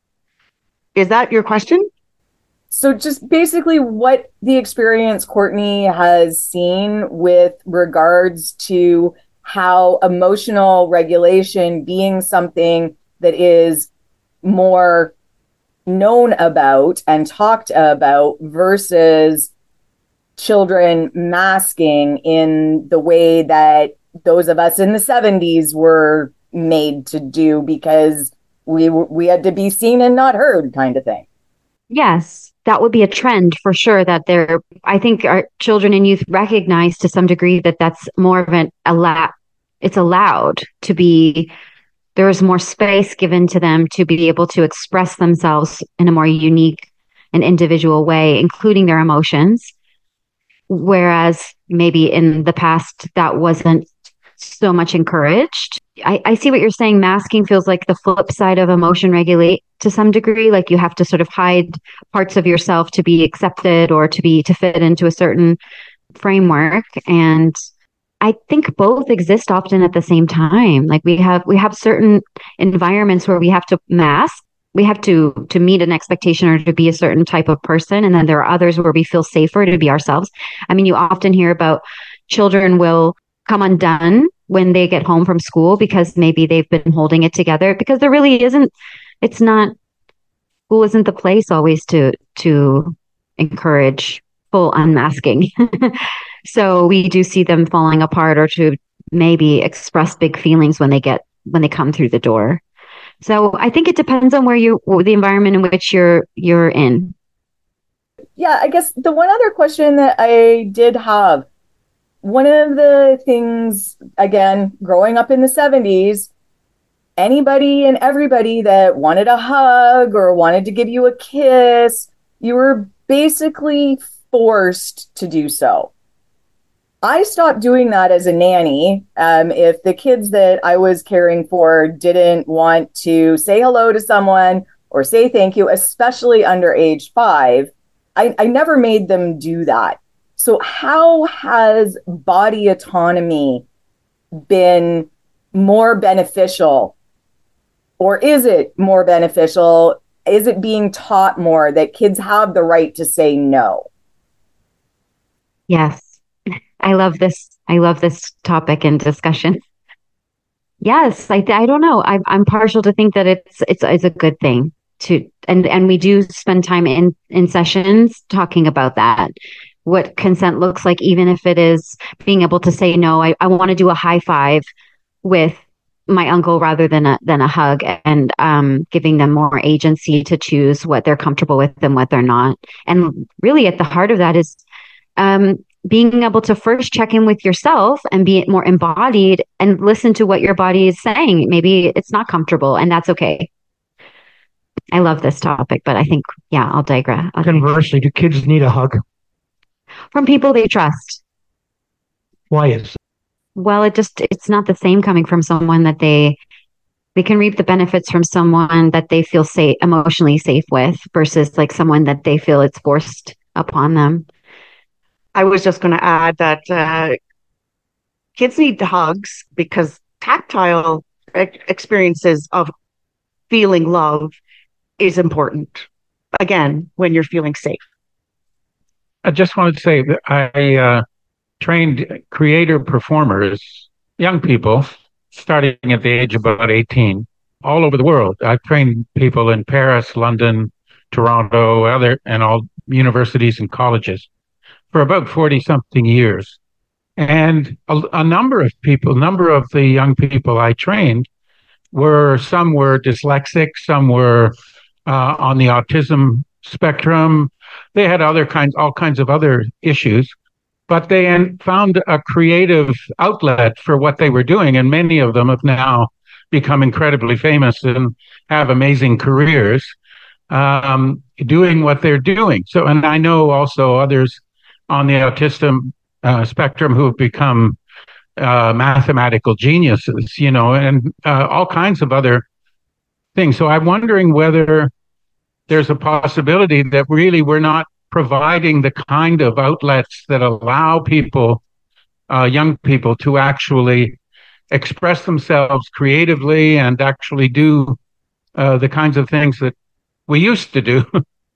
Is that your question?
So just basically what the experience Courtney has seen with regards to how emotional regulation being something that is more known about and talked about versus children masking in the way that those of us in the 70s were made to do because we had to be seen and not heard kind of thing.
Yes, that would be a trend for sure that I think our children and youth recognize to some degree that that's more of it's allowed to be, there's more space given to them to be able to express themselves in a more unique and individual way, including their emotions. Whereas maybe in the past, that wasn't so much encouraged. I see what you're saying. Masking feels like the flip side of emotion regulate to some degree. Like you have to sort of hide parts of yourself to be accepted or to fit into a certain framework. And I think both exist often at the same time. Like we have certain environments where we have to mask. We have to meet an expectation or to be a certain type of person. And then there are others where we feel safer to be ourselves. I mean, you often hear about children will come undone when they get home from school because maybe they've been holding it together, because there really isn't, school isn't the place always to encourage full unmasking. So we do see them falling apart or to maybe express big feelings when they come through the door. So I think it depends on the environment in which you're in.
Yeah, I guess the one other question that I did have, one of the things, again, growing up in the 70s, anybody and everybody that wanted a hug or wanted to give you a kiss, you were basically forced to do so. I stopped doing that as a nanny. If the kids that I was caring for didn't want to say hello to someone or say thank you, especially under age 5, I never made them do that. So how has body autonomy been more beneficial? Or is it more beneficial? Is it being taught more that kids have the right to say no?
Yes. I love this. I love this topic and discussion. Yes, I don't know. I'm partial to think that it's a good thing and we do spend time in sessions talking about that. What consent looks like, even if it is being able to say no. I want to do a high five with my uncle rather than a hug, and giving them more agency to choose what they're comfortable with and what they're not. And really, at the heart of that is being able to first check in with yourself and be more embodied and listen to what your body is saying. Maybe it's not comfortable, and that's okay. I love this topic, but I think, I'll digress.
Conversely, do kids need a hug?
From people they trust.
Why is that?
Well, it's not the same coming from someone that they can reap the benefits from someone that they feel safe, emotionally safe with, versus like someone that they feel it's forced upon them.
I was just going to add that kids need hugs because tactile experiences of feeling love is important. Again, when you're feeling safe.
I just wanted to say that I trained creator performers, young people, starting at the age of about 18, all over the world. I've trained people in Paris, London, Toronto, and all universities and colleges for about 40 something years. And a number of the young people I trained some were dyslexic, some were on the autism spectrum. They had all kinds of other issues, but they found a creative outlet for what they were doing. And many of them have now become incredibly famous and have amazing careers doing what they're doing. So, and I know also others on the autism spectrum who have become mathematical geniuses, and all kinds of other things. So I'm wondering whether there's a possibility that really we're not providing the kind of outlets that allow people, young people, to actually express themselves creatively and actually do the kinds of things that we used to do.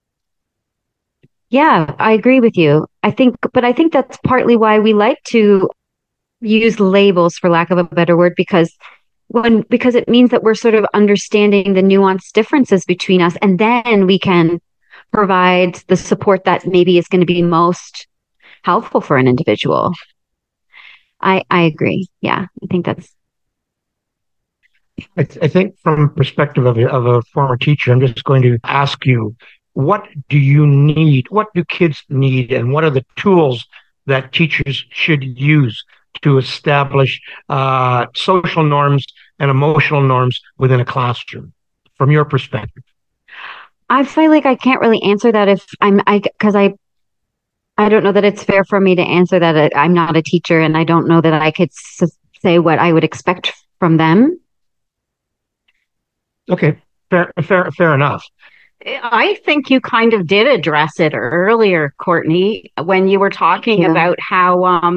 Yeah, I agree with you. I think that's partly why we like to use labels, for lack of a better word, because it means that we're sort of understanding the nuanced differences between us, and then we can provide the support that maybe is going to be most helpful for an individual. I agree. Yeah, I think that's.
I think from perspective of a former teacher, I'm just going to ask you, what do you need? What do kids need? And what are the tools that teachers should use to establish social norms and emotional norms within a classroom, from your perspective?
I feel like I can't really answer that because I don't know that it's fair for me to answer that. I'm not a teacher, and I don't know that I could say what I would expect from them.
Okay, fair enough.
I think you kind of did address it earlier, Courtney, when you were talking about how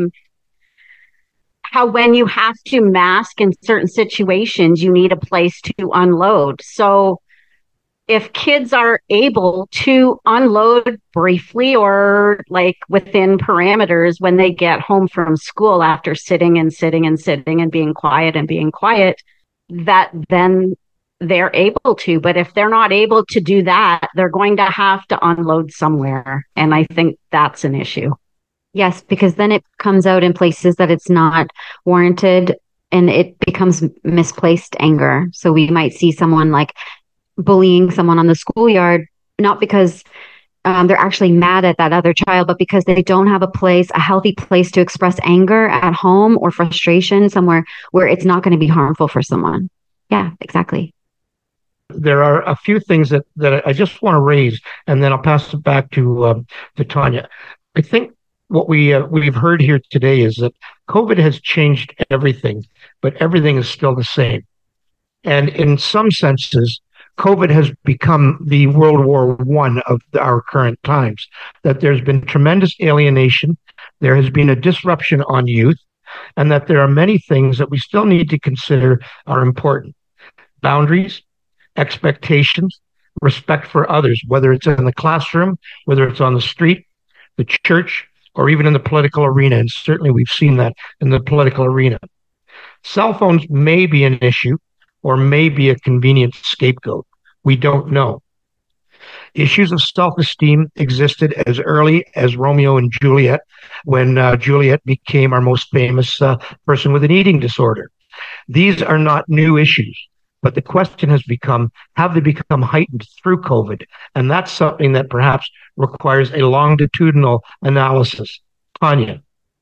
when you have to mask in certain situations, you need a place to unload. So if kids are able to unload briefly or like within parameters when they get home from school after sitting and being quiet, that then they're able to. But if they're not able to do that, they're going to have to unload somewhere. And I think that's an issue.
Yes, because then it comes out in places that it's not warranted and it becomes misplaced anger. So we might see someone like bullying someone on the schoolyard, not because they're actually mad at that other child, but because they don't have a healthy place to express anger at home or frustration somewhere where it's not going to be harmful for someone. Yeah, exactly.
There are a few things that I just want to raise, and then I'll pass it back to Tanya. I think what we've heard here today is that COVID has changed everything, but everything is still the same. And in some senses, COVID has become the World War I of our current times, that there's been tremendous alienation, there has been a disruption on youth, and that there are many things that we still need to consider are important. Boundaries, expectations, respect for others, whether it's in the classroom, whether it's on the street, the church, or even in the political arena. And certainly we've seen that in the political arena. Cell phones may be an issue or may be a convenient scapegoat. We don't know. Issues of self-esteem existed as early as Romeo and Juliet, when Juliet became our most famous person with an eating disorder. These are not new issues. But the question has become, have they become heightened through COVID? And that's something that perhaps requires a longitudinal analysis. Tanya.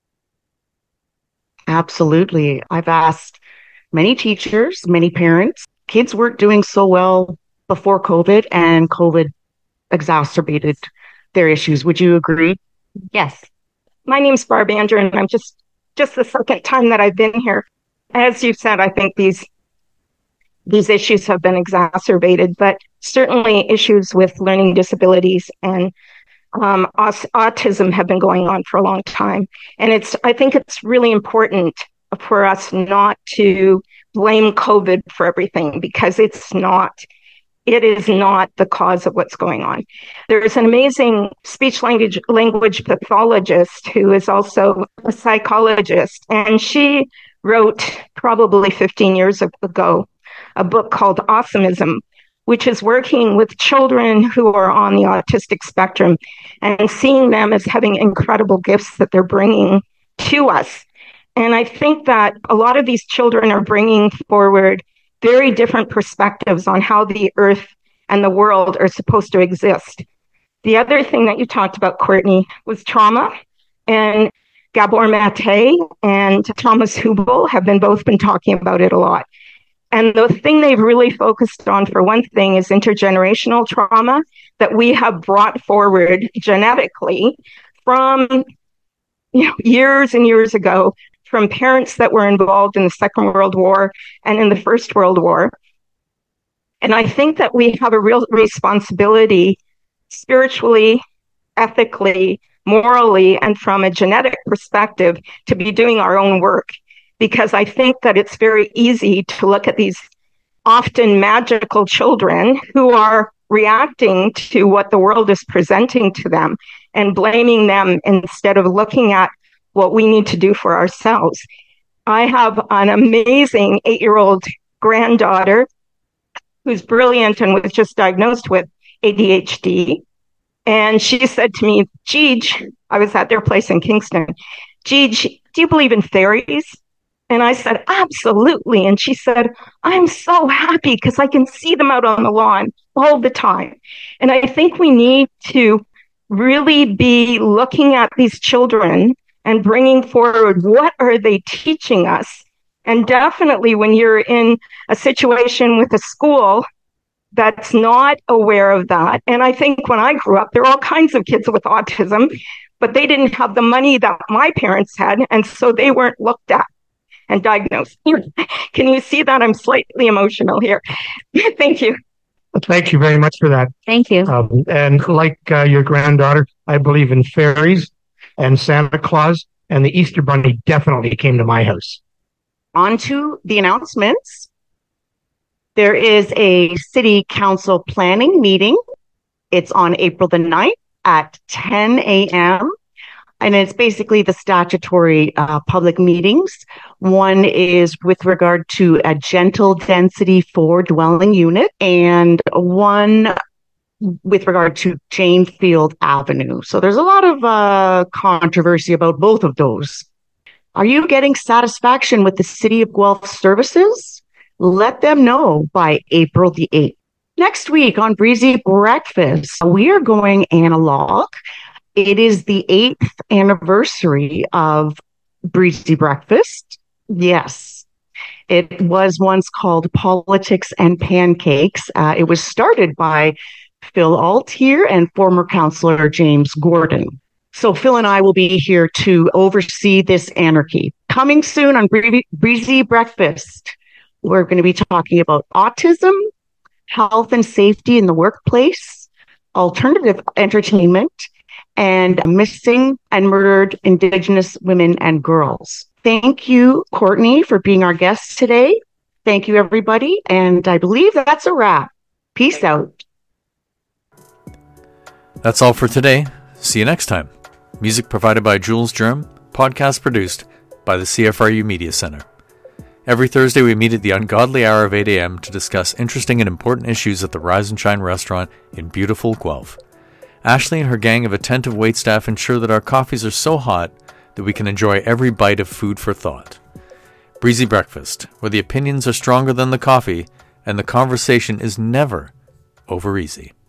Absolutely. I've asked many teachers, many parents. Kids weren't doing so well before COVID, and COVID exacerbated their issues. Would you agree?
Yes.
My name's Barb Andrew, and I'm just the second time that I've been here. As you said, I think these issues have been exacerbated, but certainly issues with learning disabilities and autism have been going on for a long time. And I think it's really important for us not to blame COVID for everything, because it is not the cause of what's going on. There's an amazing speech language pathologist who is also a psychologist, and she wrote probably 15 years ago a book called Awesomism, which is working with children who are on the autistic spectrum and seeing them as having incredible gifts that they're bringing to us. And I think that a lot of these children are bringing forward very different perspectives on how the earth and the world are supposed to exist. The other thing that you talked about, Courtney, was trauma. And Gabor Mate and Thomas Hübl have both been talking about it a lot. And the thing they've really focused on, for one thing, is intergenerational trauma that we have brought forward genetically from years and years ago, from parents that were involved in the Second World War and in the First World War. And I think that we have a real responsibility spiritually, ethically, morally, and from a genetic perspective to be doing our own work. Because I think that it's very easy to look at these often magical children who are reacting to what the world is presenting to them and blaming them instead of looking at what we need to do for ourselves. I have an amazing 8-year-old granddaughter who's brilliant and was just diagnosed with ADHD. And she said to me, Gigi, I was at their place in Kingston, Gigi, do you believe in fairies? And I said, absolutely. And she said, I'm so happy because I can see them out on the lawn all the time. And I think we need to really be looking at these children and bringing forward what are they teaching us. And definitely when you're in a situation with a school that's not aware of that. And I think when I grew up, there were all kinds of kids with autism, but they didn't have the money that my parents had. And so they weren't looked at and diagnosed. Can you see that? I'm slightly emotional here. Thank you.
Thank you very much for that.
Thank you.
And like your granddaughter, I believe in fairies and Santa Claus, and the Easter Bunny definitely came to my house.
On to the announcements. There is a city council planning meeting. It's on April the 9th at 10 a.m. And it's basically the statutory public meetings. One is with regard to a gentle density 4 dwelling unit, and one with regard to Janefield Avenue. So there's a lot of controversy about both of those. Are you getting satisfaction with the City of Guelph services? Let them know by April the 8th. Next week on Breezy Breakfast, we are going analog. It is the 8th anniversary of Breezy Breakfast. Yes, it was once called Politics and Pancakes. It was started by Phil Altier and former councillor James Gordon. So Phil and I will be here to oversee this anarchy. Coming soon on Breezy Breakfast, we're going to be talking about autism, health and safety in the workplace, alternative entertainment, and missing and murdered Indigenous women and girls. Thank you, Courtney, for being our guest today. Thank you, everybody. And I believe that's a wrap. Peace out.
That's all for today. See you next time. Music provided by Jules Germ. Podcast produced by the CFRU Media Center. Every Thursday we meet at the ungodly hour of 8 a.m. to discuss interesting and important issues at the Rise and Shine restaurant in beautiful Guelph. Ashley and her gang of attentive waitstaff ensure that our coffees are so hot that we can enjoy every bite of food for thought. Breezy Breakfast, where the opinions are stronger than the coffee and the conversation is never over easy.